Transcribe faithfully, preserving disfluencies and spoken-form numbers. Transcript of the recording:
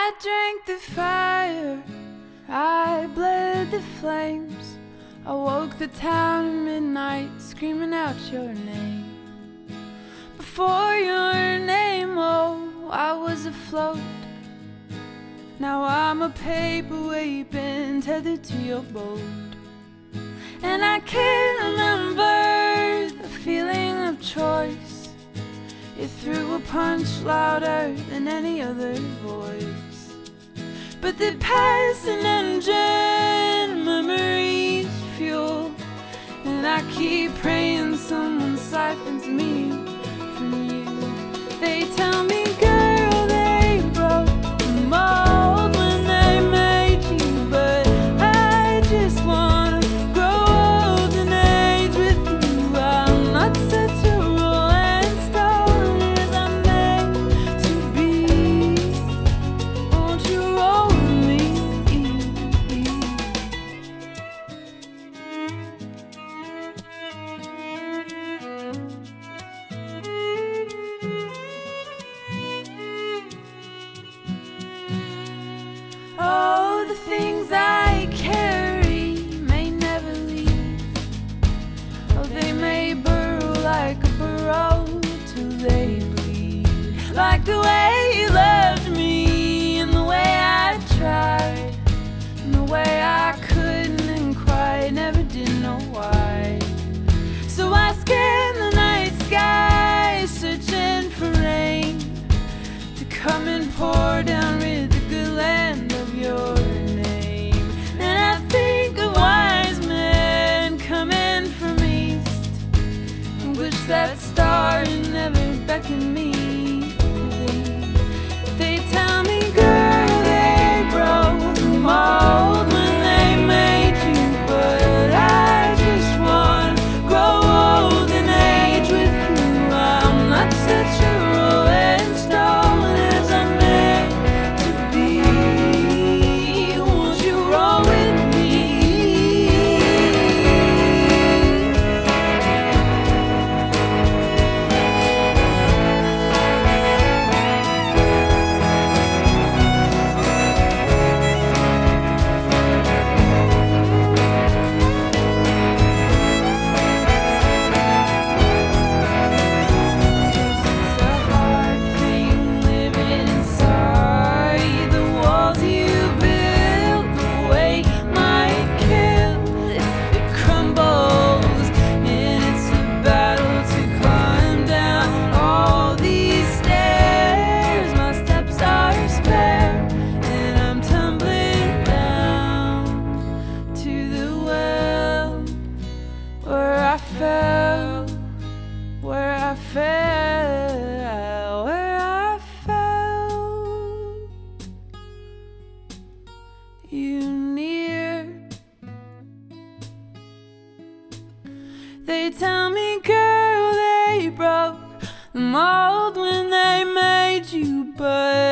I drank the fire, I bled the flames. I woke the town at midnight, screaming out your name. Before your name, oh, I was afloat. Now I'm a paperweight been tethered to your boat. And I can't remember the feeling of choice. It threw a punch louder than any other voice. But the passing engine, memories fuel. And I keep praying someone siphons me from you. They tell me, girl, they broke the mold when they made you. But I just wanna grow old and age with you. I'm not such a rolling stone as I'm meant to be. Won't you roll with me? Oh, the things I carry may never leave. Oh, they may burrow like a burrow till they bleed. Like the way you loved me, and the way I tried, and the way I couldn't and cried, never did know why. So I scan the night sky, searching for rain to come and pour down rid the good land of your name. And I think of wise men coming from east, and wish that star had never beckoned me to thee. They tell me, girl, they broke the mold when they made you. But I just want to grow old and age with you. I'm not such a rolling stone as I'm meant to be. Won't you roll with me? It's a hard thing living inside the walls you built. The weight might kill if it crumbles, and it's a battle to climb down all these stairs. My steps are spare, and I'm tumbling down to the well where I fell, where I fell, where I fell. You near. They tell me, girl, they broke the mold when they made you, but